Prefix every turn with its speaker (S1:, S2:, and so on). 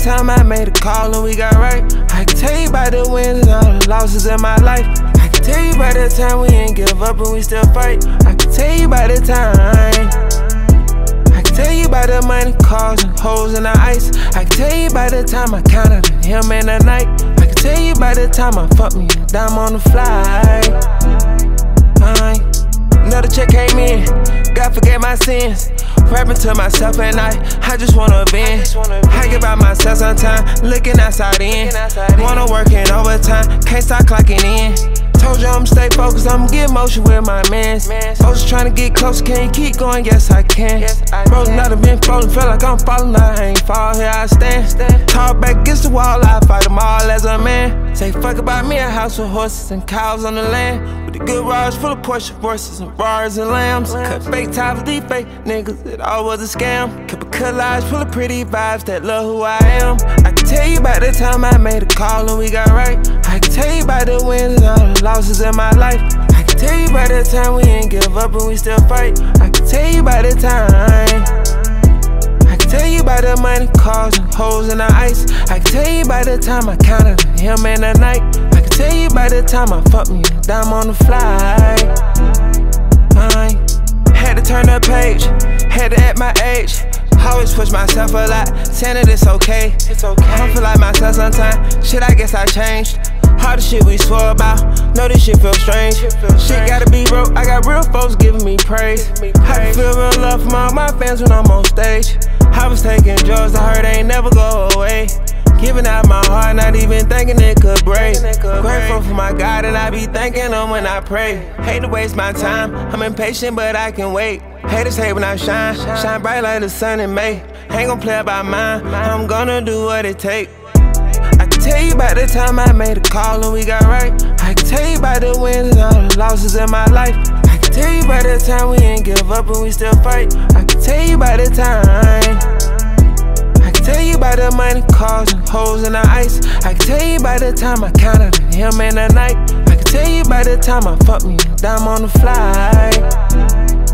S1: time I made a call and we got right. I can tell you about the wins and all the losses in my life. I can tell you about the time we ain't give up and we still fight. I can tell you about the time. I can tell you about the money, cars, and holes in the ice. I can tell you about the time I counted him in the night. I can tell you about the time I fucked me a dime on the flight. Another check came in, God forgave my sins. Rapping to myself at night, I just wanna vent. I get by myself sometimes, looking outside in. Wanna work in overtime, can't stop clocking in. Told you I'ma stay focused, I'ma get motion with my mans. Folks tryna get close, can you keep going? Yes, I can. Rolling out, I've been falling, feel like I'm falling, I ain't fall, here I stand. Talk back against the wall, I fight them all as a man. Say fuck about me, a house with horses and cows on the land. With the good rides full of Porsche horses and bars and lambs. Cut fake ties with these fake niggas, it all was a scam. Kept a collage full of pretty vibes that love who I am. I can tell you about the time I made a call and we got right. I can tell you about the wins and all the losses in my life. I can tell you about the time we ain't give up and we still fight. I can tell you about the time. I can tell you about the money, cars, and holes in the ice. I can tell you about the time I counted him in the night. I can tell you about the time I fucked me a dime on the flight. Had to turn the page, had to at my age. Always push myself a lot, saying that it's okay. I don't feel like myself sometimes, shit I guess I changed. All the shit we swore about, know this shit feel strange. Shit gotta be real, I got real folks giving me praise. I can feel real love from all my fans when I'm on stage. I was taking drugs, I heard they ain't never go away. Giving out my heart, not even thinking it could break. Grateful for my God and I be thanking him when I pray. Hate to waste my time, I'm impatient but I can wait. Haters hate when I shine, shine bright like the sun in May. Ain't gon' play by mine, I'm gonna do what it take. I can tell you about the time I made a call and we got right. I can tell you about the wins and all the losses in my life. I can tell you about the time we ain't give up and we still fight. I can tell you about the time. I can tell you about the money, cars, and holes in the ice. I can tell you about the time I counted him in the night. I can tell you about the time I fucked me a dime on the flight.